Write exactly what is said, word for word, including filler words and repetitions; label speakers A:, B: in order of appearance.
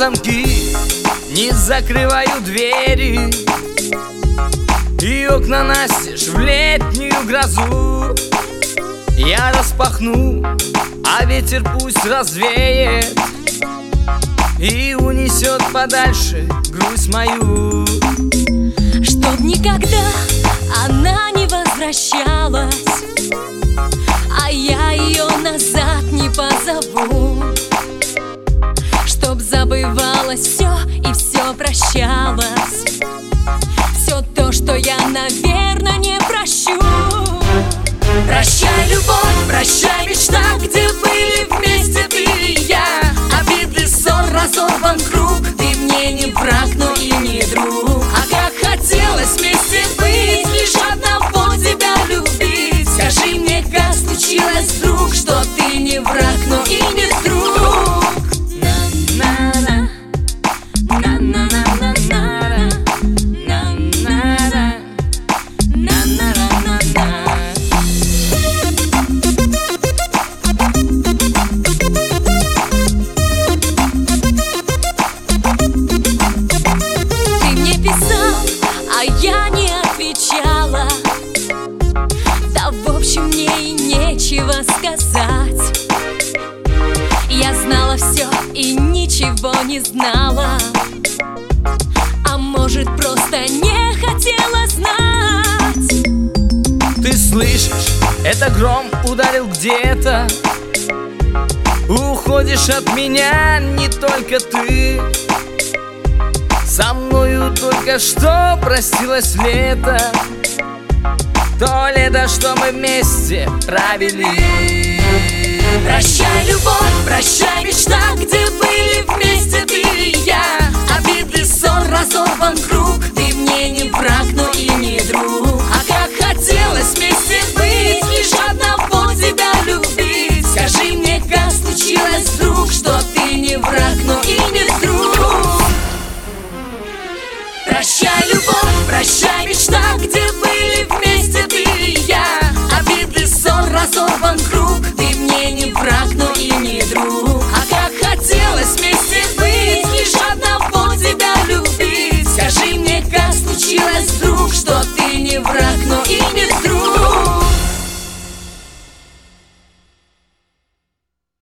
A: замки, не закрываю двери, и окна настежь в летнюю грозу я распахну, а ветер пусть развеет и унесет подальше грусть мою.
B: Чтоб никогда она не возвращалась, а я ее назад не позову. Чтоб забывалось все и все прощалось, все то, что я, наверное, не прощу. Прощай, любовь, прощай, мечта, где были вместе ты и я. Обиды, ссор, разорван круг, ты мне не враг, но и не друг. А как хотелось вместе быть, лишь одного тебя любить. Скажи мне, как случилось вдруг, что ты не враг, но и не друг. Я не отвечала, да в общем мне и нечего сказать. Я знала все и ничего не знала, а может просто не хотела знать.
A: Ты слышишь, это гром ударил где-то. Уходишь от меня не только ты. Со мною только что простилось лето, то лето, что мы вместе провели.
B: Прощай, любовь, прощай, мечта, где были вместе ты и я. Обиды, ссор, разорван круг, ты мне не враг,